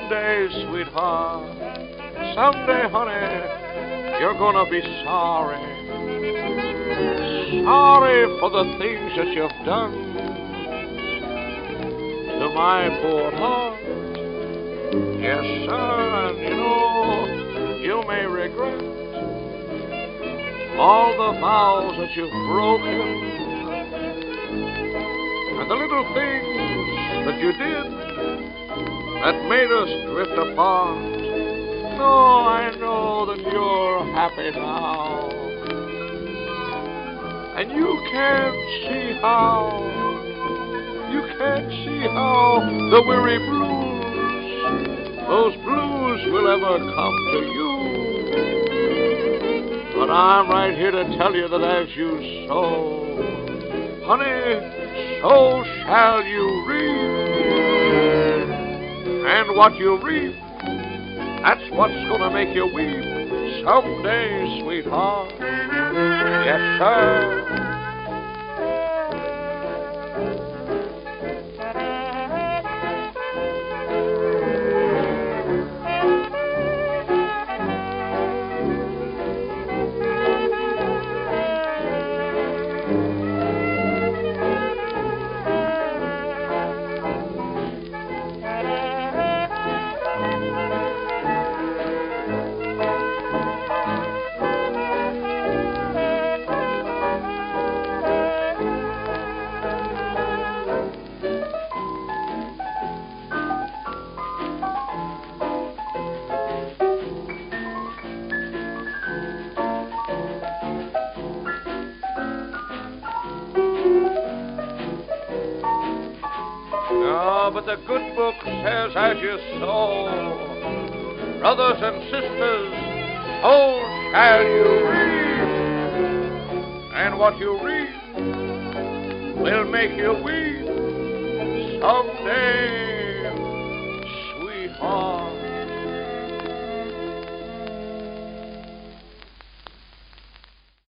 Someday, sweetheart, someday, honey, you're gonna be sorry. Sorry for the things that you've done to my poor heart. Yes, sir, and you may regret all the vows that you've broken and the little things that you did that made us drift apart. No, I know that you're happy now, and you can't see how the weary blues, those blues will ever come to you. But I'm right here to tell you that as you sow, honey, so shall you reap. And what you reap, that's what's gonna make you weep someday, sweetheart. Yes, sir. But the good book says as you sow, brothers and sisters, so shall you reap. And what you reap will make you weep someday.